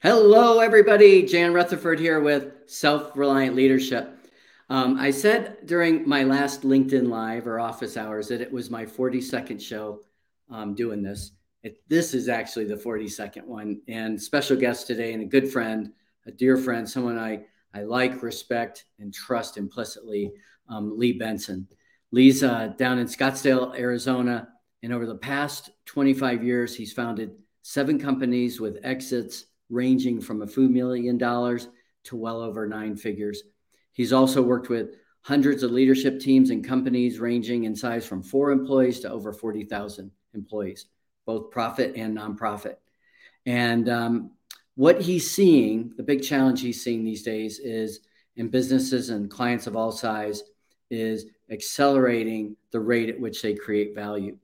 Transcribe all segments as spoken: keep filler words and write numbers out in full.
Hello, everybody. Jan Rutherford here with Self-Reliant Leadership. Um, I said during my last LinkedIn Live or office hours that it was my forty-second show um, doing this. It, this is actually the forty-second one, and special guest today and a good friend, a dear friend, someone I, I like, respect, and trust implicitly, um, Lee Benson. Lee's uh, down in Scottsdale, Arizona, and over the past twenty-five years, he's founded seven companies with exits ranging from a few million dollars to well over nine figures. He's also worked with hundreds of leadership teams and companies ranging in size from four employees to over forty thousand employees, both profit and nonprofit. And um, what he's seeing, the big challenge he's seeing these days is in businesses and clients of all size is accelerating the rate at which they create value.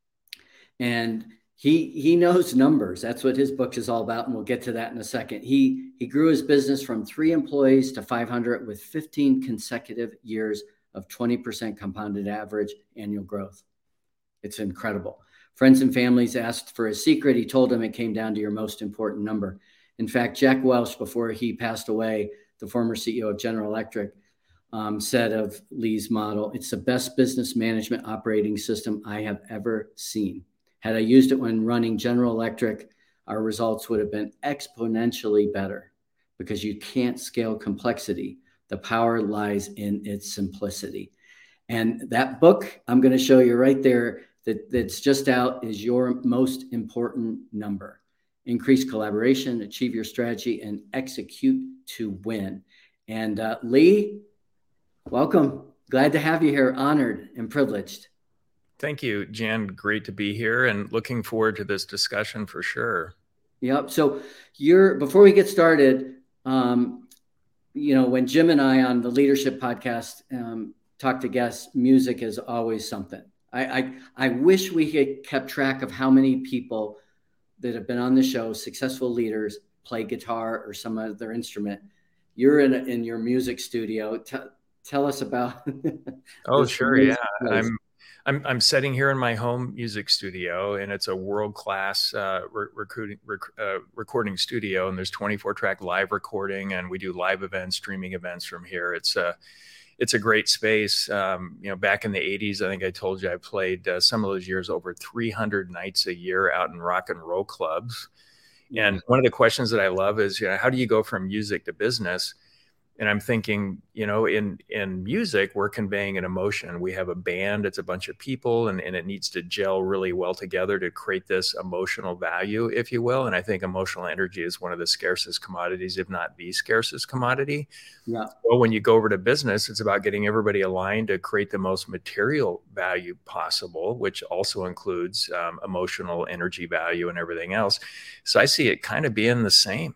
And He he knows numbers. That's what his book is all about, and we'll get to that in a second. He he grew his business from three employees to five hundred with fifteen consecutive years of twenty percent compounded average annual growth. It's incredible. Friends and families asked for a secret. He told them it came down to your most important number. In fact, Jack Welch, before he passed away, the former C E O of General Electric, um, said of Lee's model, "It's the best business management operating system I have ever seen. Had I used it when running General Electric, our results would have been exponentially better because you can't scale complexity. The power lies in its simplicity." And that book I'm going to show you right there that, that's just out is your most important number. Increase collaboration, achieve your strategy, and execute to win. And uh, Lee, welcome. Glad to have you here. Honored and privileged. Thank you, Jan. Great to be here and looking forward to this discussion for sure. Yep. So you're, before we get started, um, you know, when Jim and I on the Leadership Podcast um, talk to guests, music is always something. I, I I wish we had kept track of how many people that have been on the show, successful leaders, play guitar or some other instrument. You're in a, in your music studio. T- tell us about. Oh, sure. Yeah. I'm I'm I'm sitting here in my home music studio, and it's a world-class uh, re- recruiting, rec- uh, recording studio. And there's twenty-four track live recording, and we do live events, streaming events from here. It's a it's a great space. Um, you know, back in the eighties, I think I told you I played uh, some of those years over three hundred nights a year out in rock and roll clubs. Yeah. And one of the questions that I love is, you know, how do you go from music to business? And I'm thinking, you know, in, in music, we're conveying an emotion. We have a band, it's a bunch of people, and, and it needs to gel really well together to create this emotional value, if you will. And I think emotional energy is one of the scarcest commodities, if not the scarcest commodity. Yeah. Well, when you go over to business, it's about getting everybody aligned to create the most material value possible, which also includes um, emotional energy value and everything else. So I see it kind of being the same.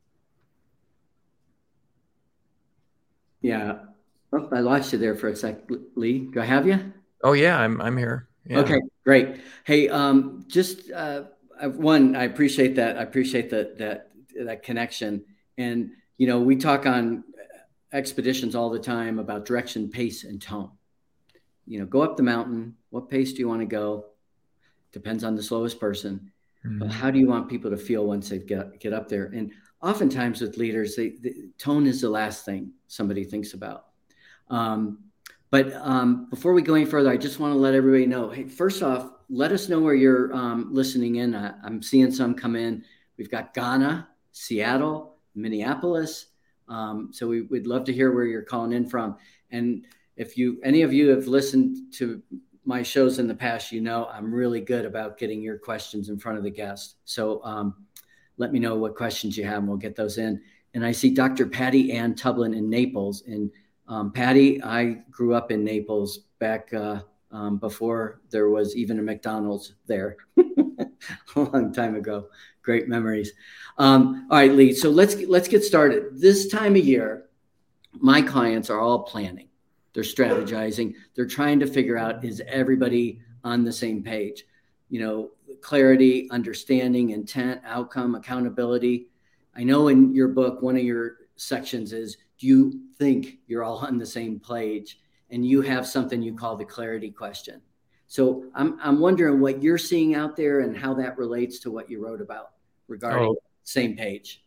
Yeah. Oh, I lost you there for a sec, Lee. Do I have you? Oh yeah, I'm I'm here. Yeah. Okay, great. Hey, um, just uh, one, I appreciate that. I appreciate that that that connection. And you know, we talk on expeditions all the time about direction, pace, and tone. You know, go up the mountain. What pace do you want to go? Depends on the slowest person. Mm-hmm. But how do you want people to feel once they get get up there? And oftentimes with leaders, they, the tone is the last thing somebody thinks about. Um, but um, before we go any further, I just want to let everybody know, hey, first off, let us know where you're um, listening in. I, I'm seeing some come in. We've got Ghana, Seattle, Minneapolis. Um, so we, we'd love to hear where you're calling in from. And if you, any of you have listened to my shows in the past, you know I'm really good about getting your questions in front of the guest. So um, let me know what questions you have, and we'll get those in. And I see Doctor Patty Ann Tublin in Naples. And um, Patty, I grew up in Naples back uh, um, before there was even a McDonald's there, a long time ago. Great memories. Um, all right, Lee. So let's let's get started. This time of year, my clients are all planning. They're strategizing. They're trying to figure out, is everybody on the same page? You know, clarity, understanding, intent, outcome, accountability. I know in your book, one of your sections is, do you think you're all on the same page? And you have something you call the clarity question. So I'm I'm wondering what you're seeing out there and how that relates to what you wrote about regarding oh. same page.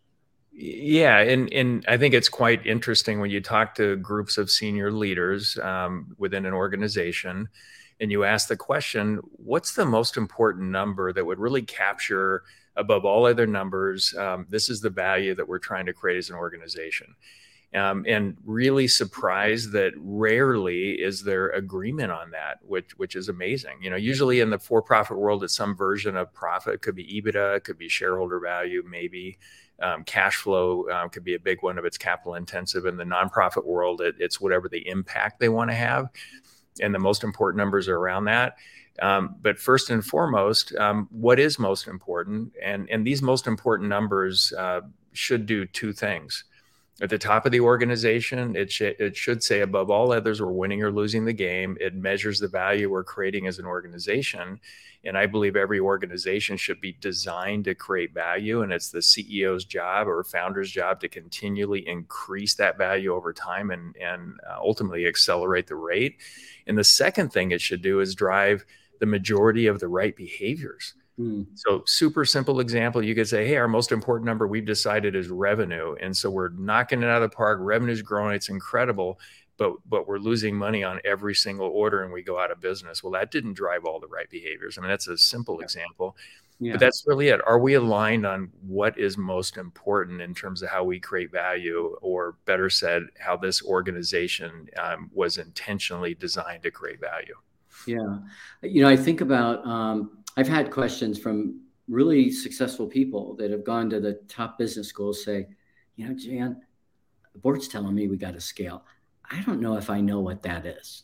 Yeah, and and I think it's quite interesting when you talk to groups of senior leaders um, within an organization, and you ask the question, "What's the most important number that would really capture above all other numbers? Um, this is the value that we're trying to create as an organization." Um, and really surprised that rarely is there agreement on that, which which is amazing. You know, usually in the for-profit world, it's some version of profit. It could be EBITDA, it could be shareholder value, maybe um, cash flow uh, could be a big one if it's capital intensive. In the nonprofit world, it, it's whatever the impact they want to have, and the most important numbers are around that. Um, but first and foremost, um, what is most important? And and these most important numbers uh, should do two things. At the top of the organization, it, sh- it should say above all others, we're winning or losing the game. It measures the value we're creating as an organization. And I believe every organization should be designed to create value. And it's the C E O's job or founder's job to continually increase that value over time and, and uh, ultimately accelerate the rate. And the second thing it should do is drive the majority of the right behaviors. So super simple example, you could say, hey, our most important number we've decided is revenue. And so we're knocking it out of the park. Revenue's growing. It's incredible. But but we're losing money on every single order and we go out of business. Well, that didn't drive all the right behaviors. I mean, that's a simple example. Yeah. But that's really it. Are we aligned on what is most important in terms of how we create value, or better said, how this organization um, was intentionally designed to create value? Yeah. You know, I think about, um, I've had questions from really successful people that have gone to the top business schools say, you know, Jan, the board's telling me we got to scale. I don't know if I know what that is.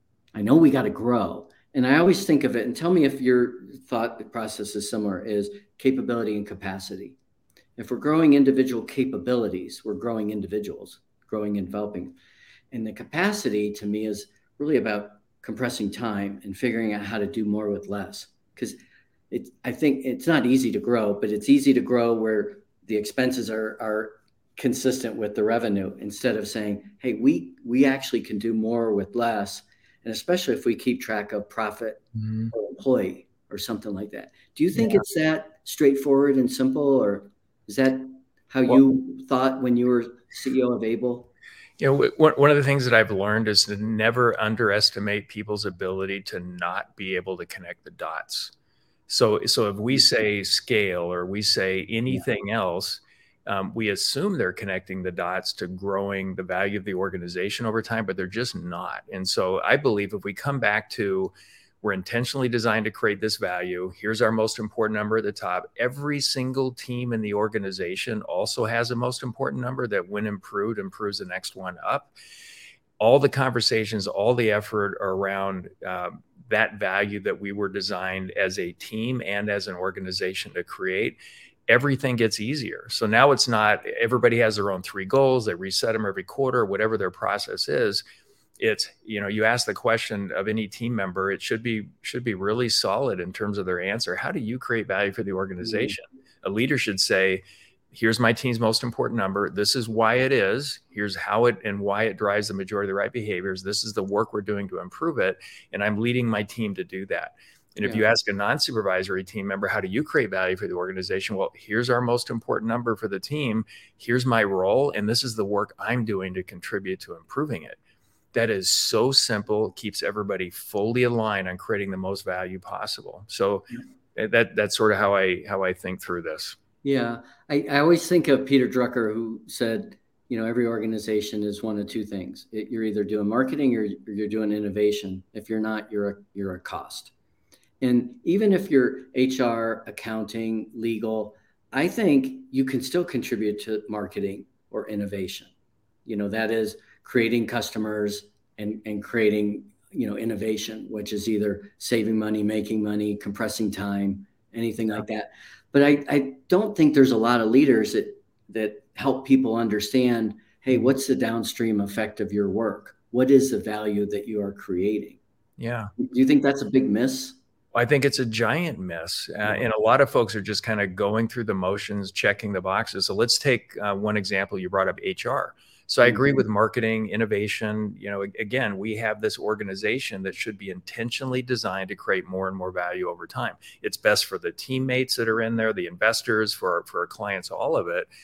I know we got to grow. And I always think of it, and tell me if your thought process is similar, is capability and capacity. If we're growing individual capabilities, we're growing individuals, growing and developing. And the capacity to me is really about compressing time and figuring out how to do more with less. Because it, I think it's not easy to grow, but it's easy to grow where the expenses are, are consistent with the revenue, instead of saying, hey, we, we actually can do more with less. And especially if we keep track of profit mm-hmm. per employee or something like that. Do you think yeah. it's that straightforward and simple, or is that how well, you thought when you were C E O of Able? You know, one of the things that I've learned is to never underestimate people's ability to not be able to connect the dots. So, so if we say scale or we say anything yeah. else, um, we assume they're connecting the dots to growing the value of the organization over time, but they're just not. And so I believe if we come back to, we're intentionally designed to create this value. Here's our most important number at the top. Every single team in the organization also has a most important number that, when improved, improves the next one up. All the conversations, all the effort are around um, that value that we were designed as a team and as an organization to create. Everything gets easier. So now it's not, everybody has their own three goals. They reset them every quarter, whatever their process is. It's, you know, you ask the question of any team member, it should be should be really solid in terms of their answer. How do you create value for the organization? Mm-hmm. A leader should say, here's my team's most important number. This is why it is. Here's how it and why it drives the majority of the right behaviors. This is the work we're doing to improve it. And I'm leading my team to do that. And if yeah. you ask a non-supervisory team member, how do you create value for the organization? Well, here's our most important number for the team. Here's my role. And this is the work I'm doing to contribute to improving it. That is so simple, keeps everybody fully aligned on creating the most value possible. So that that's sort of how I how I think through this. Yeah, I, I always think of Peter Drucker, who said, you know, every organization is one of two things. It, you're either doing marketing or you're doing innovation. If you're not, you're a, you're a cost. And even if you're H R, accounting, legal, I think you can still contribute to marketing or innovation. You know, that is creating customers and, and creating, you know, innovation, which is either saving money, making money, compressing time, anything yeah. like that. But I, I don't think there's a lot of leaders that, that help people understand, hey, what's the downstream effect of your work? What is the value that you are creating? Yeah. Do you think that's a big miss? I think it's a giant miss. Uh, and a lot of folks are just kind of going through the motions, checking the boxes. So let's take uh, one example. You brought up H R. So I agree with marketing, innovation. You know, again, we have this organization that should be intentionally designed to create more and more value over time. It's best for the teammates that are in there, the investors, for our, for our clients, all of it.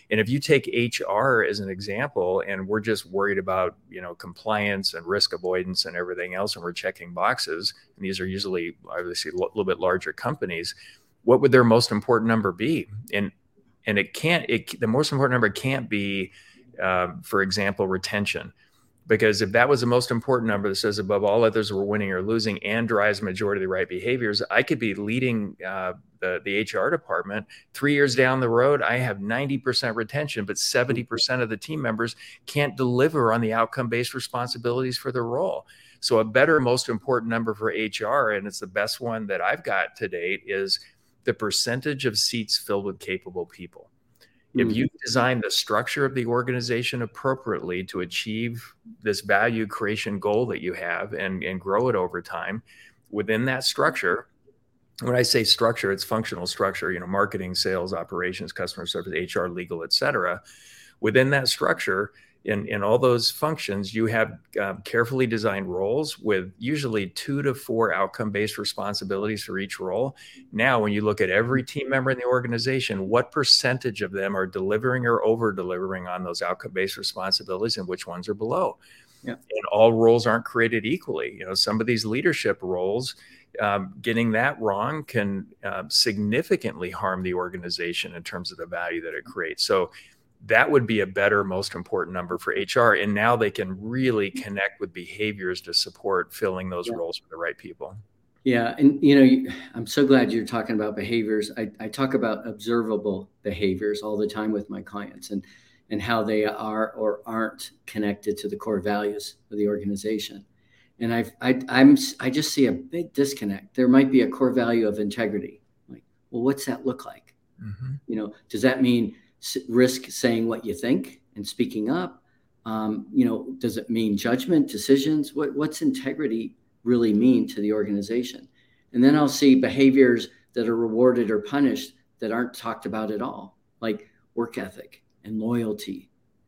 And if you take H R as an example, and we're just worried about, you know, compliance and risk avoidance and everything else, and we're checking boxes, and these are usually obviously a little bit larger companies, what would their most important number be? And and it can't, it, the most important number can't be, uh, for example, retention. Because if that was the most important number that says above all others we're winning or losing and drives majority of the right behaviors, I could be leading uh, the, the H R department. Three years down the road, I have ninety percent retention, but seventy percent of the team members can't deliver on the outcome-based responsibilities for their role. So a better, most important number for H R, and it's the best one that I've got to date, is the percentage of seats filled with capable people. If you design the structure of the organization appropriately to achieve this value creation goal that you have and, and grow it over time, within that structure, when I say structure, it's functional structure, you know, marketing, sales, operations, customer service, H R, legal, et cetera. Within that structure, in, in all those functions, you have um, carefully designed roles with usually two to four outcome-based responsibilities for each role. Now, when you look at every team member in the organization, what percentage of them are delivering or over-delivering on those outcome-based responsibilities, and which ones are below? Yeah. And all roles aren't created equally. You know, some of these leadership roles, um, getting that wrong can uh, significantly harm the organization in terms of the value that it creates. So that would be a better, most important number for H R. And now they can really connect with behaviors to support filling those yeah. roles with the right people. Yeah. And, you know, I'm so glad you're talking about behaviors. I, I talk about observable behaviors all the time with my clients, and, and how they are or aren't connected to the core values of the organization. And I've, I, I'm, I just see a big disconnect. There might be a core value of integrity. Like, well, what's that look like? Mm-hmm. You know, does that mean risk saying what you think and speaking up? Um, you know, does it mean judgment, decisions? What, what's integrity really mean to the organization? And then I'll see behaviors that are rewarded or punished that aren't talked about at all, like work ethic and loyalty,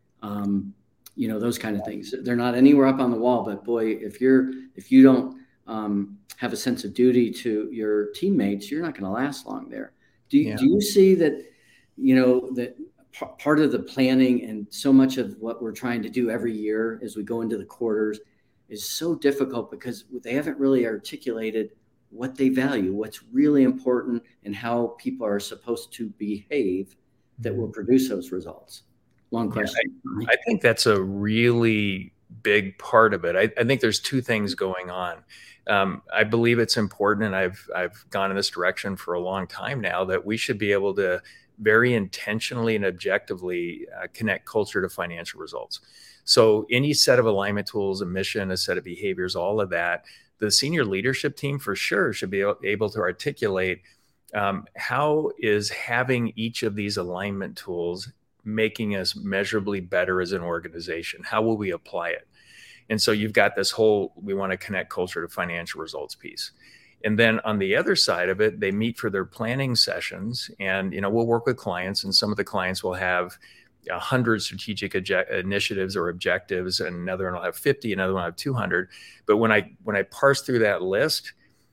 um, you know, those kind of things. They're not anywhere up on the wall, but boy, if you're, if you don't um, have a sense of duty to your teammates, you're not going to last long there. Do you, yeah. do you see that, you know, that p- part of the planning and so much of what we're trying to do every year as we go into the quarters is so difficult because they haven't really articulated what they value, what's really important, and how people are supposed to behave that will produce those results? Long question. Yeah, I, I think that's a really big part of it. I, I think there's two things going on. Um, I believe it's important, and I've I've gone in this direction for a long time now, that we should be able to very intentionally and objectively uh, connect culture to financial results. So any set of alignment tools, a mission, a set of behaviors, all of that, the senior leadership team for sure should be able to articulate um, how is having each of these alignment tools making us measurably better as an organization? How will we apply it? And so you've got this whole, we want to connect culture to financial results piece. And then on the other side of it, they meet for their planning sessions, and, you know, we'll work with clients, and some of the clients will have a hundred strategic object- initiatives or objectives, and another one will have fifty, another one will have two hundred. But when I, when I parse through that list,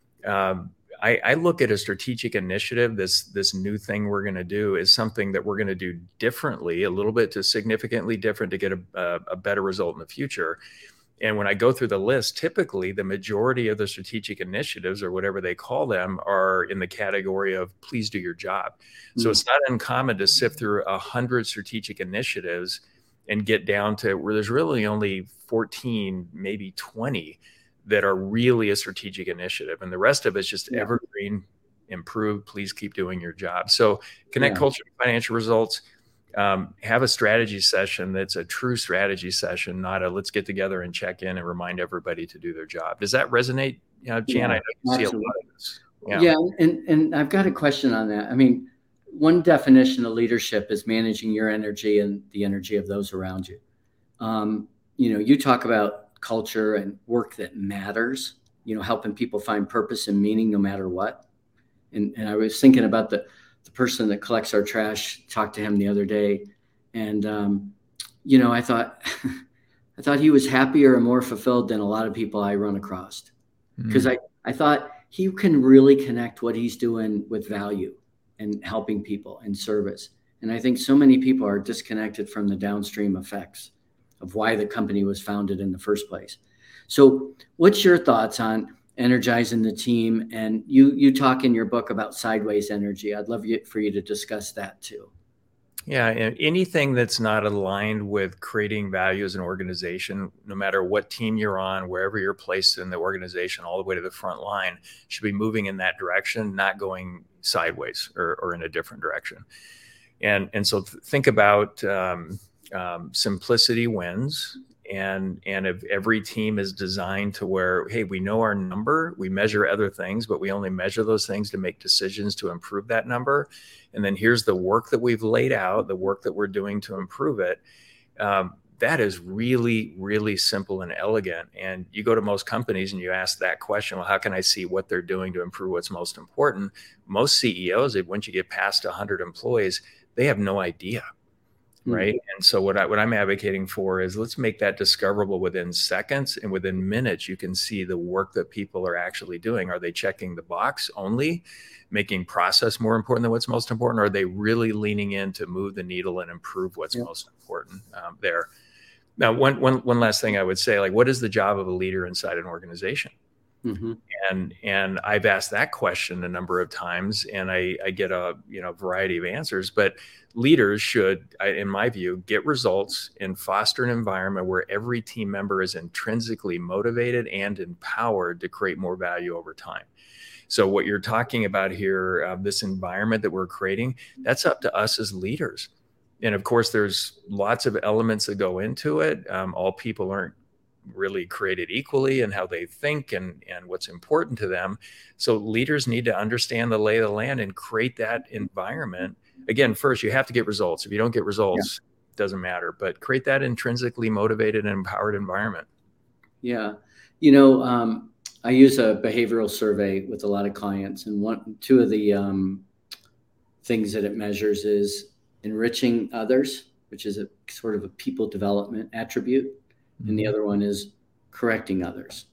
um, I, I look at a strategic initiative, this, this new thing we're going to do is something that we're going to do differently, a little bit to significantly different to get a, a, a better result in the future. And when I go through the list, typically the majority of the strategic initiatives, or whatever they call them, are in the category of please do your job. Mm-hmm. So it's not uncommon to sift through a hundred strategic initiatives and get down to where there's really only fourteen, maybe twenty that are really a strategic initiative. And the rest of it's just yeah. evergreen, improve, please keep doing your job. So connect yeah. culture to financial results. Um, have a strategy session that's a true strategy session, not a let's get together and check in and remind everybody to do their job. Does that resonate, you know, Jan? Yeah, I know you see a lot of this. Yeah. yeah, and, and I've got a question on that. I mean, one definition of leadership is managing your energy and the energy of those around you. Um, you know, you talk about culture and work that matters, you know, helping people find purpose and meaning no matter what. And, and I was thinking about the the person that collects our trash, talked to him the other day. And, um, you know, I thought, I thought he was happier and more fulfilled than a lot of people I run across. Because mm-hmm. I, I thought he can really connect what he's doing with value and helping people and service. And I think so many people are disconnected from the downstream effects of why the company was founded in the first place. So what's your thoughts on energizing the team? And you you talk in your book about sideways energy. I'd love you, for you to discuss that too. Yeah, and anything that's not aligned with creating value as an organization, no matter what team you're on, wherever you're placed in the organization, all the way to the front line, should be moving in that direction, not going sideways or, or in a different direction. And and so th- think about um, um, simplicity wins. And and if every team is designed to where, hey, we know our number, we measure other things, but we only measure those things to make decisions to improve that number. And then here's the work that we've laid out, the work that we're doing to improve it. Um, that is really, really simple and elegant. And you go to most companies and you ask that question, well, how can I see what they're doing to improve what's most important? Most C E Os, once you get past one hundred employees, they have no idea. Right. Mm-hmm. And so what I what I'm advocating for is let's make that discoverable within seconds, and within minutes, you can see the work that people are actually doing. Are they checking the box only, making process more important than what's most important? Or are they really leaning in to move the needle and improve what's yeah. most important um, there? Now, one, one, one last thing I would say, like, what is the job of a leader inside an organization? Mm-hmm. And and I've asked that question a number of times, and I, I get a you know variety of answers. But leaders should, in my view, get results and foster an environment where every team member is intrinsically motivated and empowered to create more value over time. So what you're talking about here, uh, this environment that we're creating, that's up to us as leaders. And of course, there's lots of elements that go into it. Um, all people aren't really created equally in how they think and, and what's important to them. So leaders need to understand the lay of the land and create that environment. Again, first, you have to get results. If you don't get results, yeah. it doesn't matter. But create that intrinsically motivated and empowered environment. Yeah. You know, um, I use a behavioral survey with a lot of clients. And one, two of the um, things that it measures is enriching others, which is a sort of a people development attribute. And the other one is correcting others.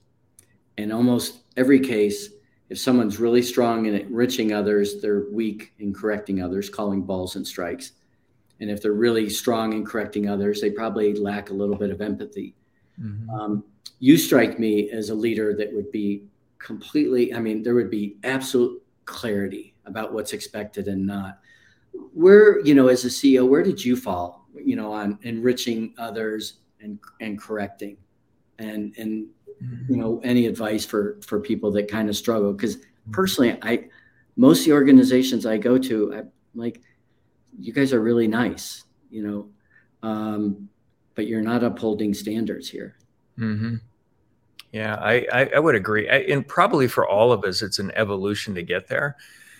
In almost every case, if someone's really strong in enriching others, they're weak in correcting others, calling balls and strikes. And if they're really strong in correcting others, they probably lack a little bit of empathy. Mm-hmm. Um, you strike me as a leader that would be completely, I mean, there would be absolute clarity about what's expected and not. Where, you know, as a C E O, where did you fall, you know, on enriching others and and correcting, and and you know, any advice for for people that kind of struggle? Because personally, I most of the organizations I go to, I'm like, you guys are really nice, you know, um, but you're not upholding standards here. Mm-hmm. Yeah, I, I I would agree, I, and probably for all of us, it's an evolution to get there.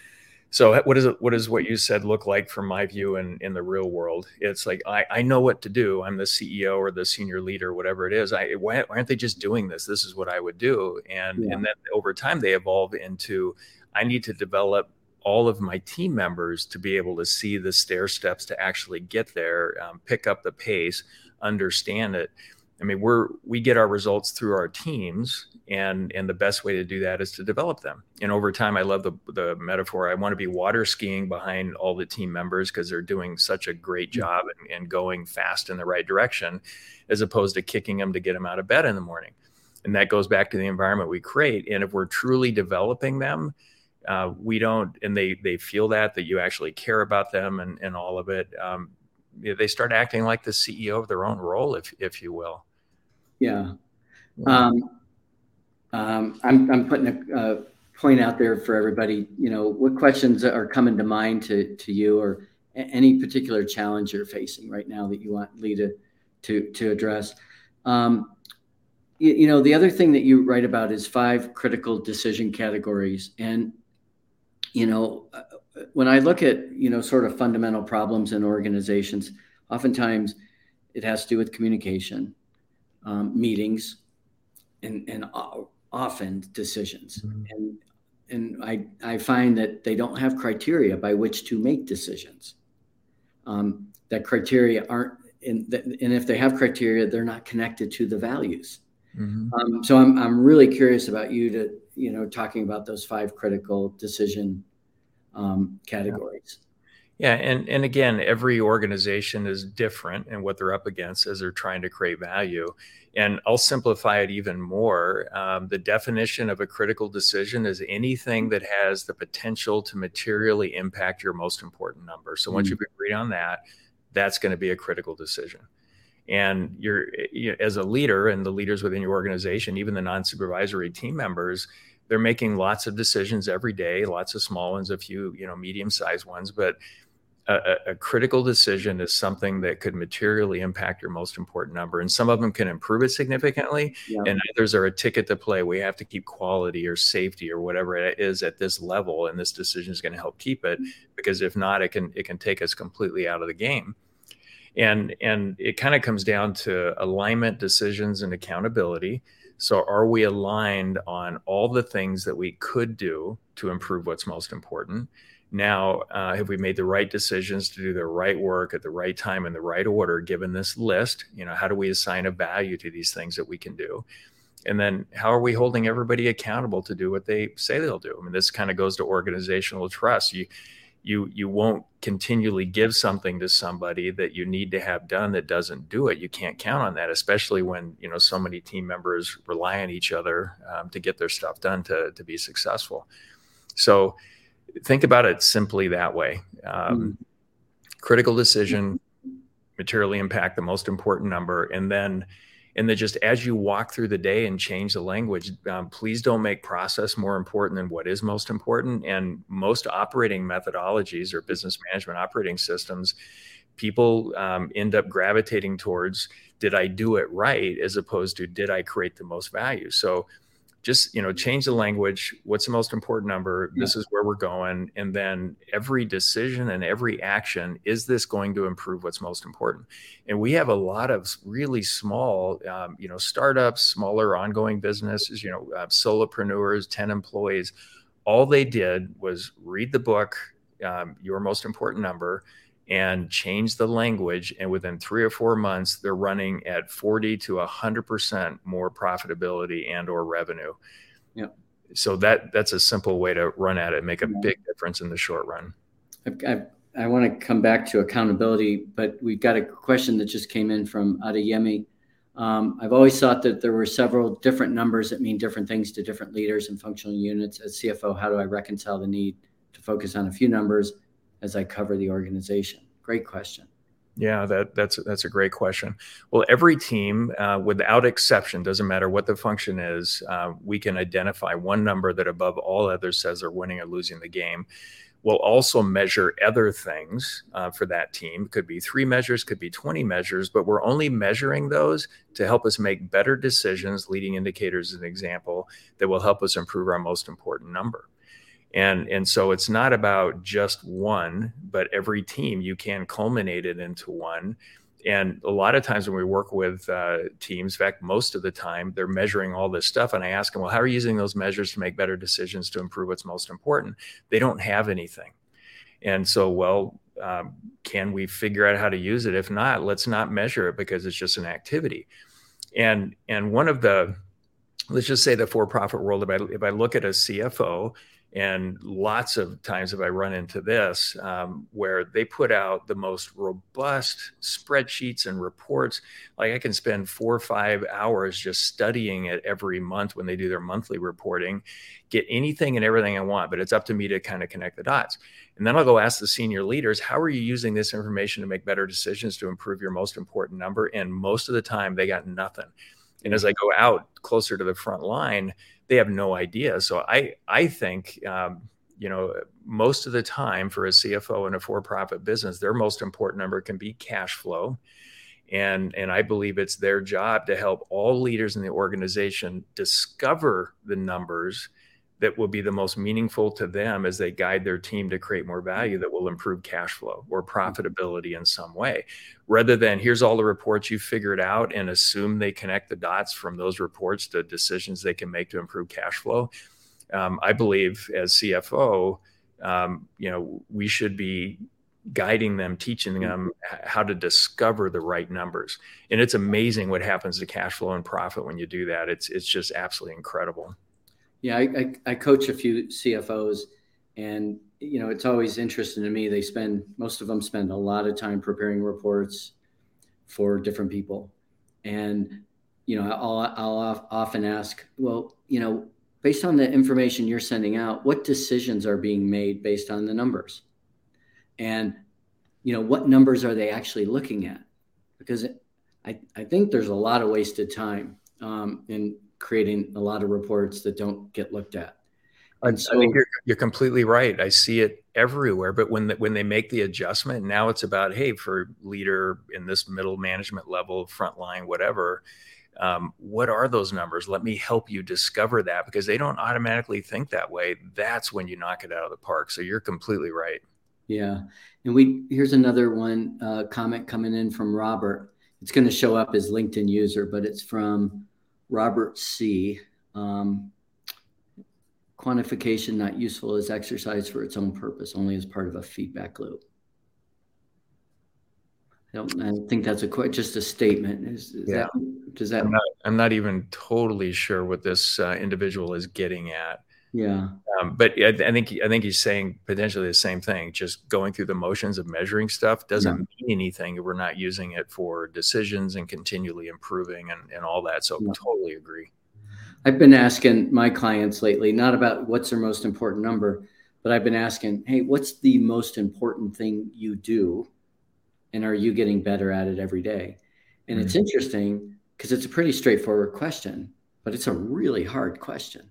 So what is it? What does what you said look like from my view in, in the real world? It's like, I, I know what to do. I'm the C E O or the senior leader, whatever it is. I, why, why aren't they just doing this? This is what I would do. And, yeah. and then over time, they evolve into, I need to develop all of my team members to be able to see the stair steps to actually get there, um, pick up the pace, understand it. I mean, we're we get our results through our teams, and and the best way to do that is to develop them. And over time, I love the the metaphor. I want to be water skiing behind all the team members because they're doing such a great job and, and going fast in the right direction, as opposed to kicking them to get them out of bed in the morning. And that goes back to the environment we create. And if we're truly developing them, uh, we don't, and they they feel that that you actually care about them and and all of it. Um, they start acting like the C E O of their own role, if if you will. Yeah. Um, um, I'm, I'm putting a, a point out there for everybody. You know, what questions are coming to mind to, to you, or a- any particular challenge you're facing right now that you want Lee to, to, to address? Um, you, you know, the other thing that you write about is five critical decision categories. And, you know, when I look at, you know, sort of fundamental problems in organizations, oftentimes it has to do with communication. Um, meetings, and, and often decisions. Mm-hmm. And and I, I find that they don't have criteria by which to make decisions. Um, that criteria aren't, in the, and if they have criteria, they're not connected to the values. Mm-hmm. Um, so I'm I'm really curious about you to, you know, talking about those five critical decision um, categories. Yeah, and and again, every organization is different in what they're up against as they're trying to create value. And I'll simplify it even more. Um, the definition of a critical decision is anything that has the potential to materially impact your most important number. So once Mm. you've agreed on that, that's going to be a critical decision. And you're, you, as a leader, and the leaders within your organization, even the non-supervisory team members, they're making lots of decisions every day, lots of small ones, a few, you know, medium-sized ones, but a, a critical decision is something that could materially impact your most important number. And some of them can improve it significantly, Yeah. and others are a ticket to play. We have to keep quality or safety or whatever it is at this level, and this decision is going to help keep it, because if not, it can it can take us completely out of the game. And and it kind of comes down to alignment, decisions, and accountability. So are we aligned on all the things that we could do to improve what's most important? Now, uh, have we made the right decisions to do the right work at the right time in the right order, given this list? You know, how do we assign a value to these things that we can do? And then how are we holding everybody accountable to do what they say they'll do? I mean, this kind of goes to organizational trust. You, you, you won't continually give something to somebody that you need to have done that doesn't do it. You can't count on that, especially when, you know, so many team members rely on each other um, to get their stuff done to, to be successful. So think about it simply that way. Um, mm. Critical decision, materially impact the most important number. And then, and then just as you walk through the day and change the language, um, please don't make process more important than what is most important. And most operating methodologies or business management operating systems, people um, end up gravitating towards, did I do it right? As opposed to, did I create the most value? So just, you know, change the language. What's the most important number? This is where we're going. And then every decision and every action, is this going to improve what's most important? And we have a lot of really small, um, you know, startups, smaller ongoing businesses, you know, uh, solopreneurs, ten employees. All they did was read the book, um, Your Most Important Number, and change the language. And within three or four months, they're running at forty to one hundred percent more profitability and or revenue. Yeah. So that that's a simple way to run at it, make a yeah. big difference in the short run. I, I, I want to come back to accountability, but we've got a question that just came in from Adeyemi. Um, I've always thought that there were several different numbers that mean different things to different leaders and functional units. As C F O, how do I reconcile the need to focus on a few numbers as I cover the organization? Great question. Yeah, that that's that's a great question. Well, every team, uh, without exception, doesn't matter what the function is, uh, we can identify one number that above all others says they're winning or losing the game. We'll also measure other things uh, for that team. Could be three measures, could be twenty measures, but we're only measuring those to help us make better decisions. Leading indicators is an example that will help us improve our most important number. And, and so it's not about just one, but every team, you can culminate it into one. And a lot of times when we work with uh, teams, in fact, most of the time, they're measuring all this stuff. And I ask them, well, how are you using those measures to make better decisions to improve what's most important? They don't have anything. And so, well, um, can we figure out how to use it? If not, let's not measure it, because it's just an activity. And, and one of the, let's just say the for-profit world, if I, if I look at a C F O, and lots of times have I run into this, um, where they put out the most robust spreadsheets and reports. Like I can spend four or five hours just studying it every month when they do their monthly reporting, get anything and everything I want, but it's up to me to kind of connect the dots. And then I'll go ask the senior leaders, how are you using this information to make better decisions to improve your most important number? And most of the time they got nothing. And as I go out closer to the front line, they have no idea. So I, I think, um, you know, most of the time for a C F O in a for-profit business, their most important number can be cash flow. And, and I believe it's their job to help all leaders in the organization discover the numbers that will be the most meaningful to them as they guide their team to create more value that will improve cash flow or profitability in some way, rather than here's all the reports you figured out and assume they connect the dots from those reports to decisions they can make to improve cash flow. Um, I believe as C F O, um, you know, we should be guiding them, teaching them how to discover the right numbers. And it's amazing what happens to cash flow and profit when you do that. It's, it's just absolutely incredible. Yeah, I, I, I coach a few C F Os, And, you know, it's always interesting to me. They spend, most of them spend a lot of time preparing reports for different people. And, you know, I'll, I'll often ask, well, you know, based on the information you're sending out, what decisions are being made based on the numbers? And, you know, what numbers are they actually looking at? Because I, I think there's a lot of wasted time um, in creating a lot of reports that don't get looked at. And I, so, I think you're, you're completely right. I see it everywhere. But when the, when they make the adjustment, now it's about, hey, for leader in this middle management level, frontline, whatever, um, what are those numbers? Let me help you discover that, because they don't automatically think that way. That's when you knock it out of the park. So you're completely right. Yeah. And we, here's another one uh, comment coming in from Robert. It's going to show up as LinkedIn user, but it's from Robert C. Um, quantification not useful as exercise for its own purpose, only as part of a feedback loop. I don't, I don't think that's a quite just a statement. Is, is yeah. that, does that? I'm not, I'm not even totally sure what this uh, individual is getting at. Yeah. Um, but I, I think I think he's saying potentially the same thing. Just going through the motions of measuring stuff doesn't yeah. mean anything if we're not using it for decisions and continually improving and, and all that. So yeah. totally agree. I've been asking my clients lately, not about what's their most important number, but I've been asking, hey, what's the most important thing you do? And are you getting better at it every day? And mm-hmm. it's interesting because it's a pretty straightforward question, but it's a really hard question.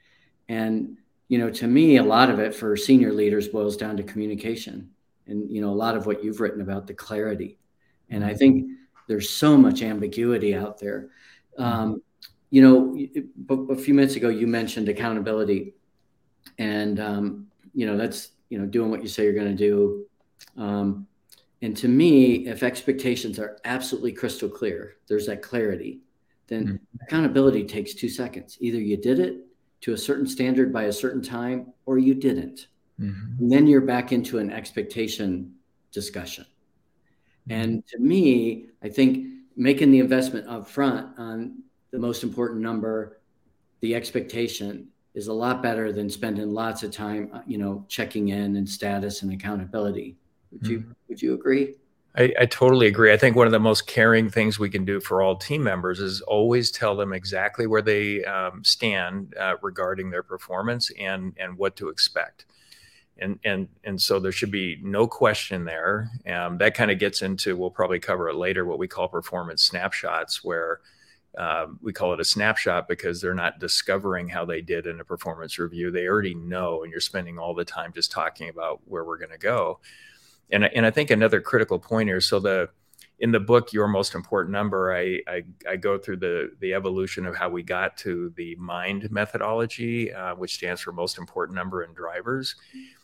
And, you know, to me, a lot of it for senior leaders boils down to communication and, you know, a lot of what you've written about the clarity. And I think there's so much ambiguity out there. Um, you know, a few minutes ago, you mentioned accountability and, um, you know, that's, you know, doing what you say you're going to do. Um, and to me, if expectations are absolutely crystal clear, there's that clarity, then mm-hmm. accountability takes two seconds. Either you did it to a certain standard by a certain time, or you didn't. Mm-hmm. And then you're back into an expectation discussion. Mm-hmm. And to me, I think making the investment up front on the most important number, the expectation, is a lot better than spending lots of time, you know, checking in and status and accountability. Would you, mm-hmm. would you agree? I, I totally agree. I think one of the most caring things we can do for all team members is always tell them exactly where they um, stand uh, regarding their performance and and what to expect. And and and so there should be no question there. Um, that kind of gets into, we'll probably cover it later, what we call performance snapshots, where um, we call it a snapshot because they're not discovering how they did in a performance review. They already know, and you're spending all the time just talking about where we're going to go. And, and I think another critical point here, so the in the book, Your Most Important Number, I, I, I go through the, the evolution of how we got to the MIND methodology, uh, which stands for Most Important Number and Drivers.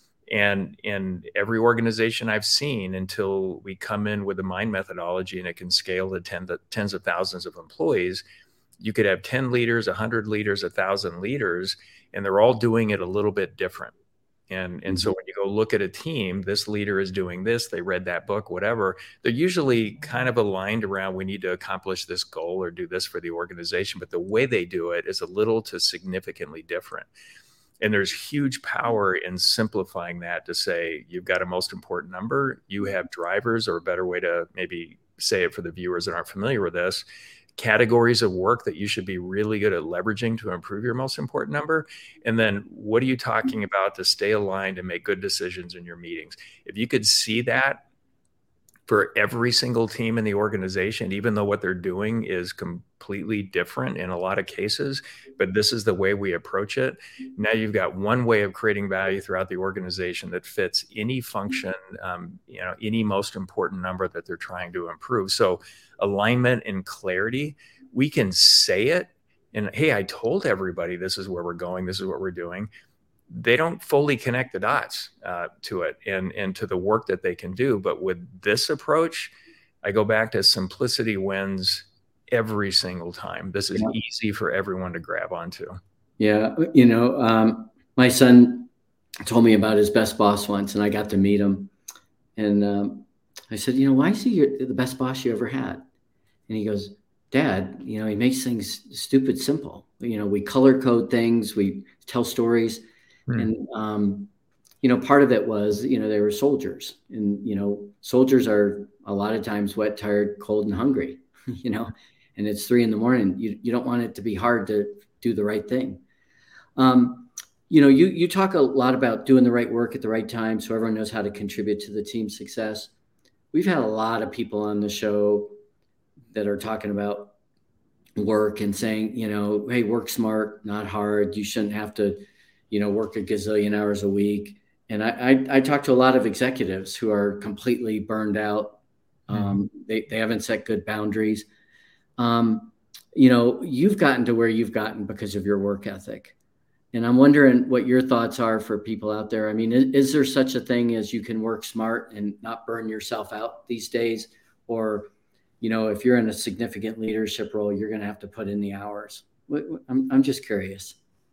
And in every organization I've seen, until we come in with the MIND methodology and it can scale to ten, tens of thousands of employees, you could have ten leaders, one hundred leaders, one thousand leaders, and they're all doing it a little bit different. And, and so when you go look at a team, this leader is doing this, they read that book, whatever, they're usually kind of aligned around, we need to accomplish this goal or do this for the organization. But the way they do it is a little to significantly different. And there's huge power in simplifying that to say, you've got a most important number, you have drivers, or a better way to maybe say it for the viewers that aren't familiar with this, categories of work that you should be really good at leveraging to improve your most important number. And then what are you talking about to stay aligned and make good decisions in your meetings? If you could see that for every single team in the organization, even though what they're doing is completely different in a lot of cases, but this is the way we approach it. Now you've got one way of creating value throughout the organization that fits any function, um, you know, any most important number that they're trying to improve. So alignment and clarity, we can say it and, hey, I told everybody this is where we're going, this is what we're doing. They don't fully connect the dots uh, to it and, and to the work that they can do. But with this approach, I go back to simplicity wins every single time. This is yeah. easy for everyone to grab onto. Yeah. You know, um, my son told me about his best boss once, and I got to meet him. And um, I said, you know, why is he your, the best boss you ever had? And he goes, Dad, you know, he makes things stupid simple. You know, we color code things, we tell stories. Hmm. And, um, you know, part of it was, you know, they were soldiers, and, you know, soldiers are a lot of times wet, tired, cold, and hungry, you know, and it's three in the morning. You, you don't want it to be hard to do the right thing. Um, you know, you, you talk a lot about doing the right work at the right time so everyone knows how to contribute to the team's success. We've had a lot of people on the show that are talking about work and saying, you know, hey, work smart, not hard. You shouldn't have to, you know, work a gazillion hours a week. And I, I, I talk to a lot of executives who are completely burned out. Um, mm-hmm. they, they haven't set good boundaries. Um, you know, you've gotten to where you've gotten because of your work ethic. And I'm wondering what your thoughts are for people out there. I mean, is, is there such a thing as you can work smart and not burn yourself out these days? Or, you know, if you're in a significant leadership role, you're going to have to put in the hours. I'm, I'm just curious.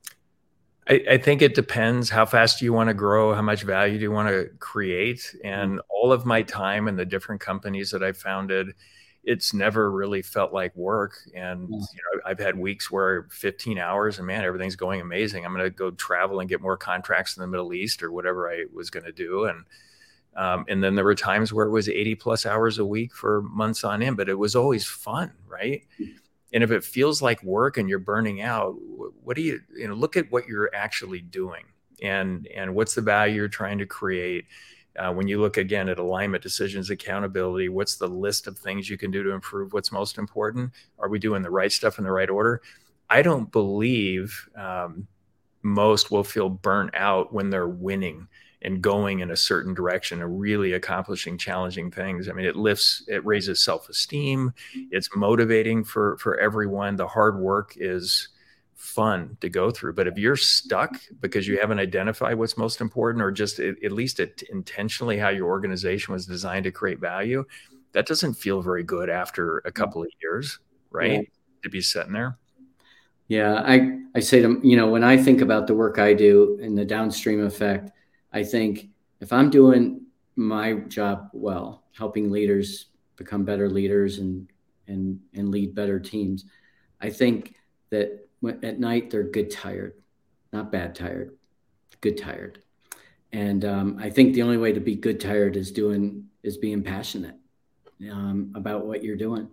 I, I think it depends how fast you want to grow, how much value do you want to create. And mm-hmm. all of my time in the different companies that I founded, it's never really felt like work. And yeah. you know, I've had weeks where fifteen hours and man, everything's going amazing. I'm going to go travel and get more contracts in the Middle East or whatever I was going to do. And um, and then there were times where it was eighty plus hours a week for months on end, but it was always fun, right? And if it feels like work and you're burning out, what do you, you know, look at what you're actually doing and, and what's the value you're trying to create. Uh, when you look again at alignment, decisions, accountability, what's the list of things you can do to improve what's most important? Are we doing the right stuff in the right order? I don't believe um, most will feel burnt out when they're winning and going in a certain direction and really accomplishing challenging things. I mean, it lifts, it raises self-esteem. It's motivating for, for everyone. The hard work is fun to go through. But if you're stuck because you haven't identified what's most important, or just at, at least it, intentionally how your organization was designed to create value, that doesn't feel very good after a couple of years, right? Yeah. To be sitting there. Yeah. I, I say to, you know, when I think about the work I do and the downstream effect, I think if I'm doing my job well, helping leaders become better leaders and, and, and lead better teams, I think that at night they're good tired, not bad tired, good tired. And um, I think the only way to be good tired is doing is being passionate um, about what you're doing.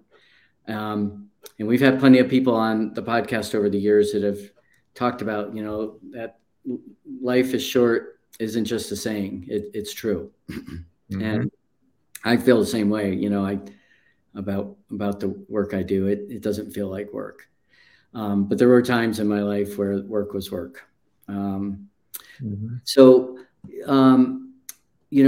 Um, and we've had plenty of people on the podcast over the years that have talked about, you know, that life is short isn't just a saying, it, it's true. Mm-hmm. And I feel the same way, you know, I about about the work I do. It, it doesn't feel like work. Um, but there were times in my life where work was work. Um, mm-hmm. So, um, you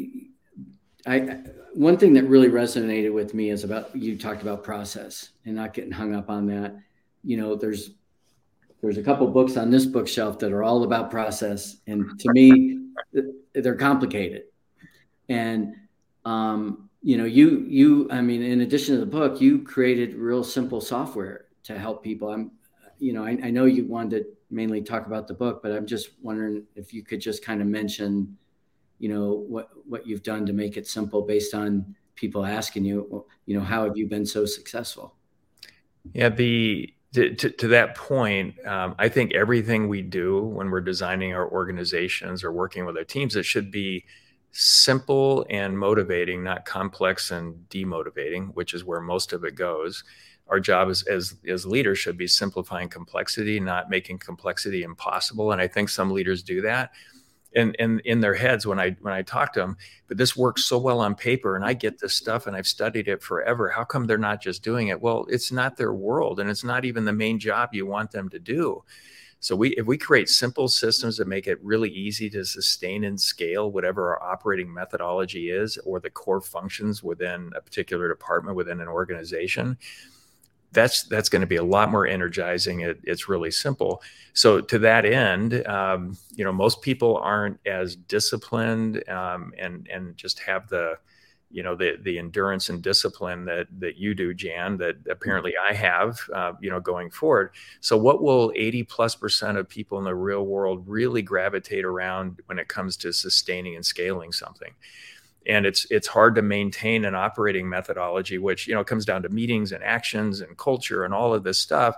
know, I, one thing that really resonated with me is about, you talked about process and not getting hung up on that. You know, there's, there's a couple books on this bookshelf that are all about process. And to me, they're complicated. And, um, you know, you, you, I mean, in addition to the book, you created real simple software to help people. I'm, you know, I, I know you wanted to mainly talk about the book, but I'm just wondering if you could just kind of mention, you know, what, what you've done to make it simple based on people asking you, well, you know, how have you been so successful? Yeah, the, to, to, to that point, um, I think everything we do when we're designing our organizations or working with our teams, it should be simple and motivating, not complex and demotivating, which is where most of it goes. Our job as, as, as leaders should be simplifying complexity, not making complexity impossible. And I think some leaders do that. And, and in their heads, when I when I talk to them, but this works so well on paper and I get this stuff and I've studied it forever. How come they're not just doing it? Well, it's not their world and it's not even the main job you want them to do. So we if we create simple systems that make it really easy to sustain and scale whatever our operating methodology is or the core functions within a particular department within an organization, that's that's going to be a lot more energizing. It, it's really simple. So to that end, um, you know, most people aren't as disciplined um, and and just have the, you know, the the endurance and discipline that that you do, Jan, that apparently I have, uh, you know, going forward. So what will eighty plus percent of people in the real world really gravitate around when it comes to sustaining and scaling something? And it's it's hard to maintain an operating methodology, which, you know, comes down to meetings and actions and culture and all of this stuff,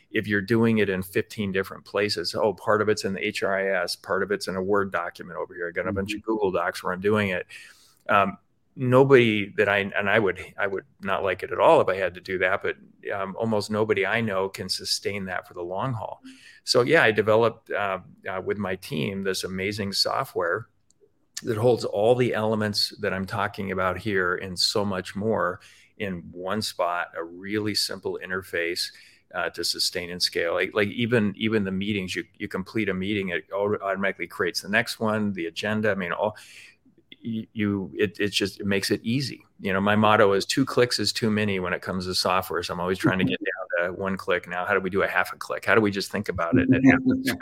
if you're doing it in fifteen different places, oh, part of it's in the H R I S, part of it's in a Word document over here. I got a mm-hmm. bunch of Google Docs where I'm doing it. Um, nobody that I, and I would, I would not like it at all if I had to do that, but um, almost nobody I know can sustain that for the long haul. So yeah, I developed uh, uh, with my team this amazing software that holds all the elements that I'm talking about here and so much more in one spot, a really simple interface uh, to sustain and scale. Like, like even, even the meetings, you, you complete a meeting, it automatically creates the next one, the agenda. I mean, all you, you it, it's just, it makes it easy. You know, my motto is two clicks is too many when it comes to software. So I'm always trying to get down to one click. Now, how do we do a half a click? How do we just think about it? And it happens,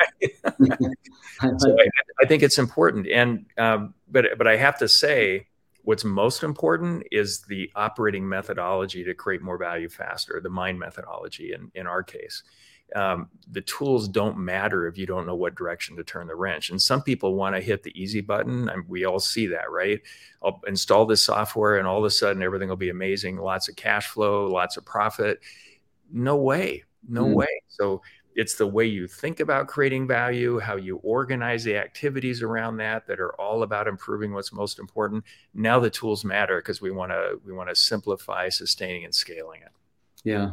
right? So I, I think it's important. And, um, but, but I have to say, what's most important is the operating methodology to create more value faster, the MIND methodology in, in our case. Um, the tools don't matter if you don't know what direction to turn the wrench. And some people want to hit the easy button. And we all see that, right? I'll install this software and all of a sudden everything will be amazing. Lots of cash flow, lots of profit. No way, no mm. way. So it's the way you think about creating value, how you organize the activities around that, that are all about improving what's most important. Now the tools matter because we want to, we want to simplify sustaining and scaling it. Yeah.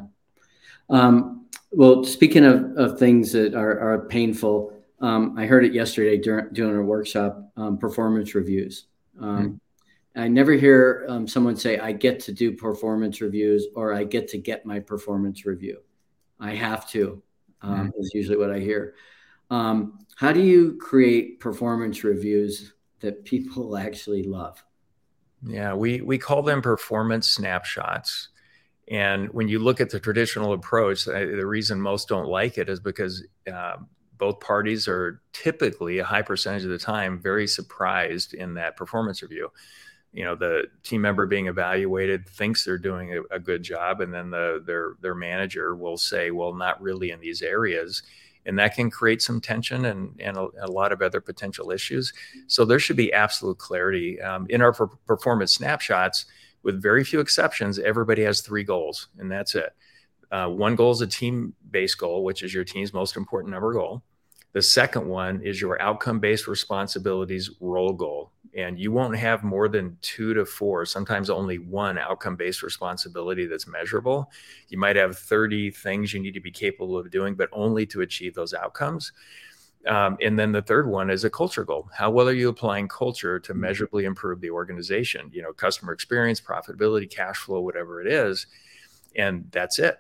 Um, well, speaking of, of things that are, are painful, um, I heard it yesterday during, during a workshop, um, performance reviews. Um, mm-hmm. I never hear um, someone say, I get to do performance reviews, or I get to get my performance review. I have to, um, mm-hmm. is usually what I hear. Um, how do you create performance reviews that people actually love? Yeah, we, we call them performance snapshots. And when you look at the traditional approach, the reason most don't like it is because uh, both parties are typically, a high percentage of the time, very surprised in that performance review. You know, the team member being evaluated thinks they're doing a, a good job, and then the, their their manager will say, well, not really in these areas. And that can create some tension and, and a, a lot of other potential issues. So there should be absolute clarity. Um, in our per- performance snapshots, with very few exceptions, everybody has three goals, and that's it. Uh, one goal is a team-based goal, which is your team's most important number goal. The second one is your outcome-based responsibilities role goal. And you won't have more than two to four, sometimes only one outcome-based responsibility that's measurable. You might have thirty things you need to be capable of doing, but only to achieve those outcomes. Um, and then the third one is a culture goal. How well are you applying culture to measurably improve the organization? You know, customer experience, profitability, cash flow, whatever it is. And that's it.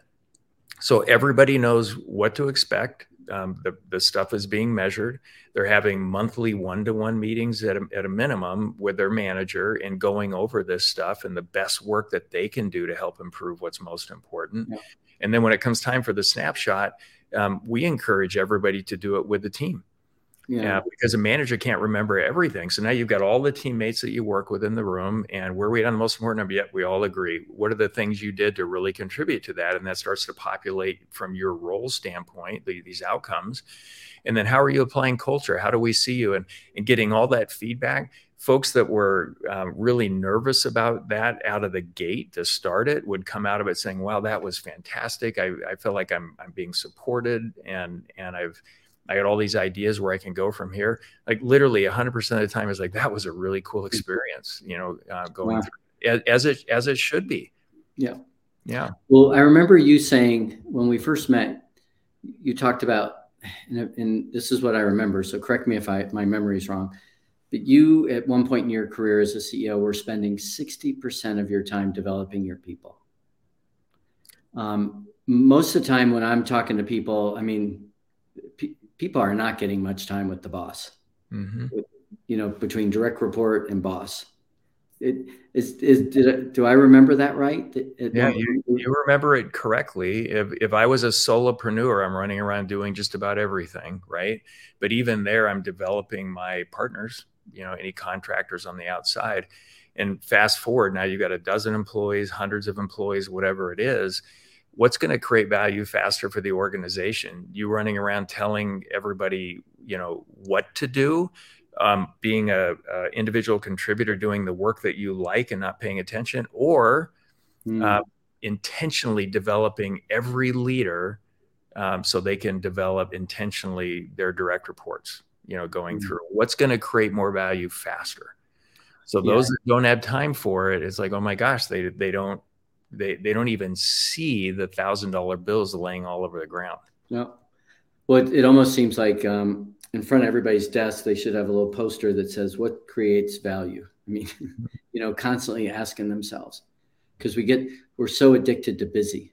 So everybody knows what to expect. Um, the, the stuff is being measured. They're having monthly one-to-one meetings at a, at a minimum with their manager and going over this stuff and the best work that they can do to help improve what's most important. Yeah. And then when it comes time for the snapshot, Um, we encourage everybody to do it with the team. Yeah. Uh, because a manager can't remember everything. So now you've got all the teammates that you work with in the room, and where we on the most important number yet, we all agree. What are the things you did to really contribute to that? And that starts to populate from your role standpoint, the, these outcomes. And then how are you applying culture? How do we see you? And, and getting all that feedback. Folks that were um, really nervous about that out of the gate to start it would come out of it saying, wow, that was fantastic. I, I feel like I'm, I'm being supported, and, and I've, I got all these ideas where I can go from here. Like literally a hundred percent of the time is like, that was a really cool experience, you know, uh, going wow. through as, as it, as it should be. Yeah. Yeah. Well, I remember you saying when we first met, you talked about, and, and this is what I remember. So correct me if I, my memory is wrong. But you, at one point in your career as a C E O, were spending sixty percent of your time developing your people. Um, most of the time when I'm talking to people, I mean, pe- people are not getting much time with the boss, mm-hmm. with, you know, between direct report and boss. It is, is did it, do I remember that right? It, yeah, you, you remember it correctly. If if I was a solopreneur, I'm running around doing just about everything, right? But even there, I'm developing my partners, you know, any contractors on the outside. And fast forward, now you've got a dozen employees, hundreds of employees, whatever it is. What's going to create value faster for the organization? You running around telling everybody, you know, what to do, um, being a, a individual contributor, doing the work that you like and not paying attention, or mm. uh, intentionally developing every leader um, so they can develop intentionally their direct reports, you know, going Mm-hmm. through what's going to create more value faster. So Yeah. those that don't have time for it, it's like, oh my gosh, they they don't they they don't even see the thousand dollar bills laying all over the ground. No. Well, it, it almost seems like um, in front of everybody's desk, they should have a little poster that says, "What creates value?" I mean, you know, constantly asking themselves, because we get we're so addicted to busy.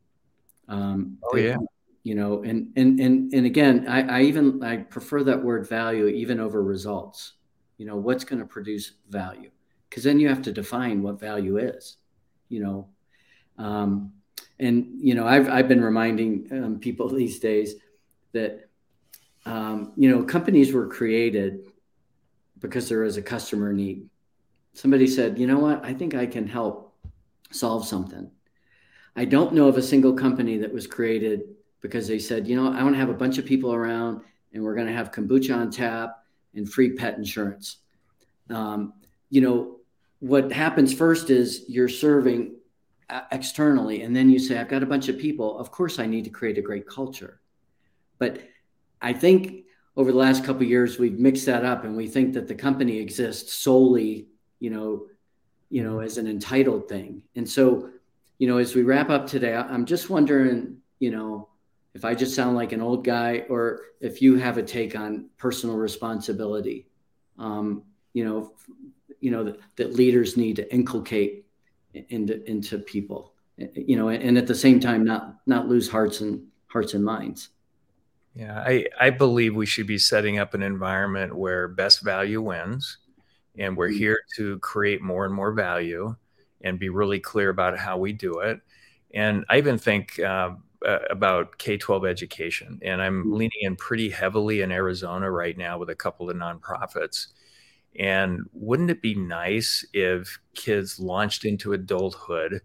Um, Oh that, yeah. you know, and and and and again, I, I even I prefer that word value even over results. You know, what's going to produce value? Because then you have to define what value is. You know, um, and you know, I've I've been reminding um, people these days that um, you know, companies were created because there is a customer need. Somebody said, you know what, I think I can help solve something. I don't know of a single company that was created because they said, you know, I want to have a bunch of people around and we're going to have kombucha on tap and free pet insurance. Um, you know, what happens first is you're serving externally, and then you say, I've got a bunch of people. Of course, I need to create a great culture. But I think over the last couple of years, we've mixed that up, and we think that the company exists solely, you know, you know, as an entitled thing. And so, you know, as we wrap up today, I'm just wondering, you know, if I just sound like an old guy, or if you have a take on personal responsibility, um, you know, you know that, that leaders need to inculcate into into people, you know, and at the same time not not lose hearts and hearts and minds. Yeah, I, I believe we should be setting up an environment where best value wins, and we're here to create more and more value and be really clear about how we do it. And I even think uh, uh, about K twelve education, and I'm Mm-hmm. leaning in pretty heavily in Arizona right now with a couple of nonprofits. And wouldn't it be nice if kids launched into adulthood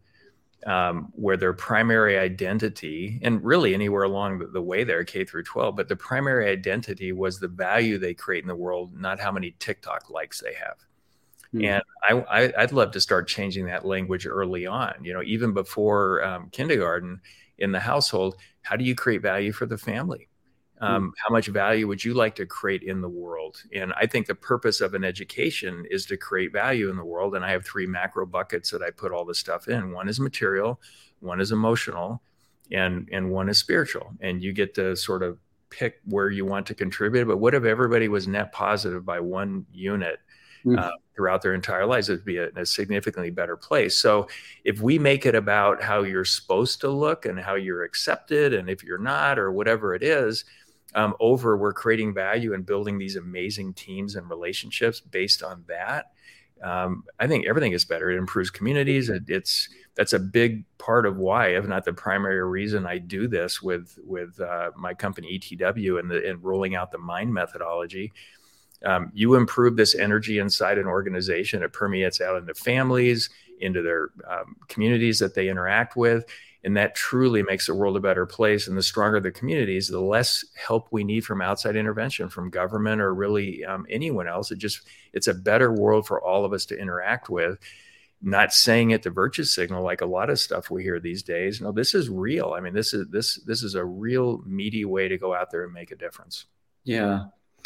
um, where their primary identity, and really anywhere along the, the way there, K through twelve, but the primary identity was the value they create in the world, not how many TikTok likes they have. Mm-hmm. And I, I, I'd love to start changing that language early on, you know, even before um, kindergarten in the household. How do you create value for the family? Um, how much value would you like to create in the world? And I think the purpose of an education is to create value in the world. And I have three macro buckets that I put all this stuff in. One is material, one is emotional, and and one is spiritual. And you get to sort of pick where you want to contribute. But what if everybody was net positive by one unit uh, throughout their entire lives? It'd be a, a significantly better place. So if we make it about how you're supposed to look and how you're accepted, and if you're not, or whatever it is, Um, over we're creating value and building these amazing teams and relationships based on that. Um, I think everything is better. It improves communities. It, it's that's a big part of why, if not the primary reason, I do this with with uh, my company E T W and the and rolling out the MIND methodology. Um, you improve this energy inside an organization. It permeates out into families, into their um, communities that they interact with. And that truly makes the world a better place. And the stronger the communities, the less help we need from outside intervention, from government, or really um, anyone else. It just, it's a better world for all of us to interact with. Not saying it to virtue signal like a lot of stuff we hear these days. No, this is real. I mean, this is this this is a real meaty way to go out there and make a difference. Yeah.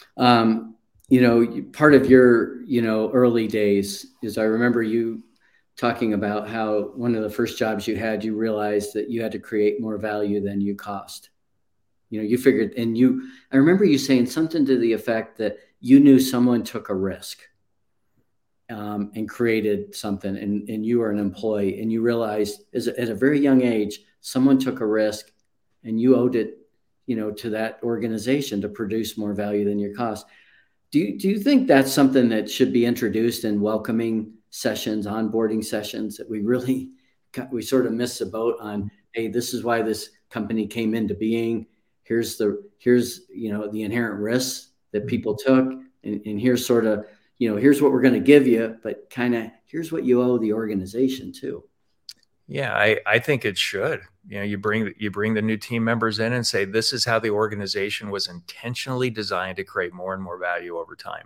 Um, you know, part of your, you know, early days is, I remember you talking about how one of the first jobs you had, you realized that you had to create more value than you cost. You know, you figured, and you, I remember you saying something to the effect that you knew someone took a risk um, and created something, and, and you were an employee, and you realized as a, at a very young age, someone took a risk and you owed it, you know, to that organization to produce more value than your cost. Do you, do you think that's something that should be introduced in welcoming sessions, onboarding sessions, that we really, we sort of miss the boat on? Hey, this is why this company came into being. Here's the, here's, you know, the inherent risks that people took. And, and here's sort of, you know, here's what we're going to give you, but kind of here's what you owe the organization too. Yeah, I, I think it should. You know, you bring you bring the new team members in and say, this is how the organization was intentionally designed to create more and more value over time.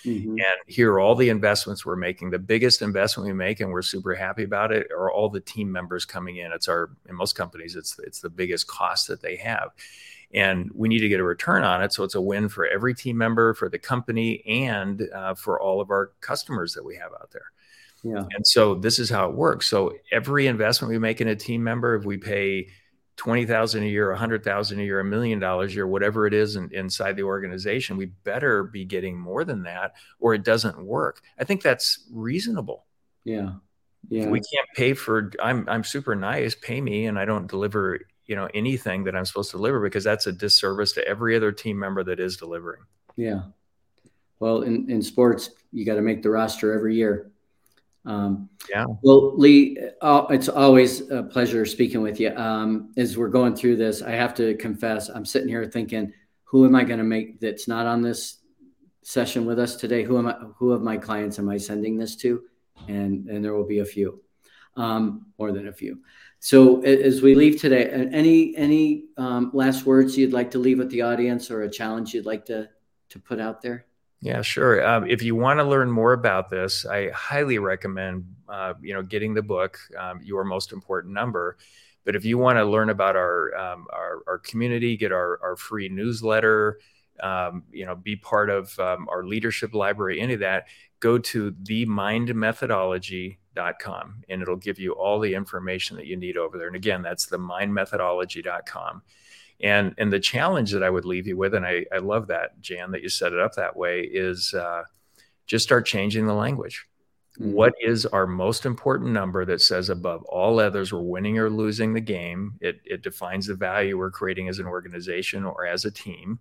Mm-hmm. And here are all the investments we're making. The biggest investment we make, and we're super happy about it, are all the team members coming in. It's our, in most companies, it's it's the biggest cost that they have. And we need to get a return on it. So it's a win for every team member, for the company, and uh, for all of our customers that we have out there. Yeah. And so this is how it works. So every investment we make in a team member, if we pay twenty thousand dollars a year, one hundred thousand dollars a year, a million dollars a year, whatever it is in, inside the organization, we better be getting more than that, or it doesn't work. I think that's reasonable. Yeah. Yeah. We can't pay for, I'm, I'm super nice, pay me, and I don't deliver, you know, anything that I'm supposed to deliver, because that's a disservice to every other team member that is delivering. Yeah. Well, in, in sports, you got to make the roster every year. Um, yeah. Well, Lee, uh, it's always a pleasure speaking with you. Um, as we're going through this, I have to confess, I'm sitting here thinking, who am I going to make that's not on this session with us today? Who am I, who of my clients am I sending this to? And, and there will be a few, um, more than a few. So as we leave today, any, any, um, last words you'd like to leave with the audience, or a challenge you'd like to, to put out there? Yeah, sure. Um, if you want to learn more about this, I highly recommend, uh, you know, getting the book, um, Your Most Important Number. But if you want to learn about our um, our, our community, get our, our free newsletter, um, you know, be part of um, our leadership library, any of that, go to the mind methodology dot com, and it'll give you all the information that you need over there. And again, that's the mind methodology dot com. And and the challenge that I would leave you with, and I, I love that, Jan, that you set it up that way, is uh, just start changing the language. Mm-hmm. What is our most important number that says above all others we're winning or losing the game? It, it defines the value we're creating as an organization or as a team,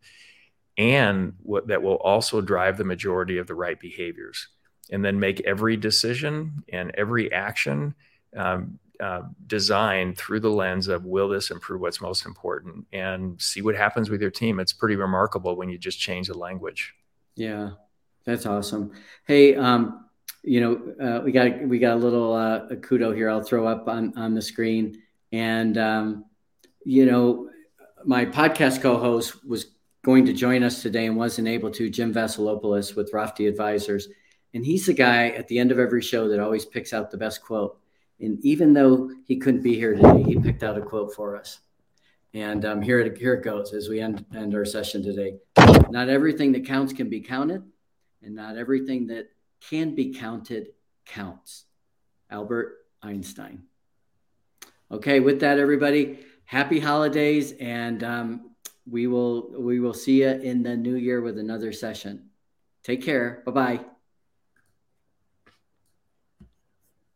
and what that will also drive the majority of the right behaviors. And then make every decision and every action um, Uh, designed through the lens of, will this improve what's most important, and see what happens with your team. It's pretty remarkable when you just change the language. Yeah, that's awesome. Hey, um, you know, uh, we got we got a little uh, a kudo here. I'll throw up on on the screen, and um, you know, my podcast co-host was going to join us today and wasn't able to. Jim Vasilopoulos with Rafti Advisors, and he's the guy at the end of every show that always picks out the best quote. And even though he couldn't be here today, he picked out a quote for us. And um, here, it, here it goes as we end, end our session today. Not everything that counts can be counted, and not everything that can be counted counts. Albert Einstein. Okay, with that, everybody, happy holidays, and um, we will we will see you in the new year with another session. Take care. Bye-bye.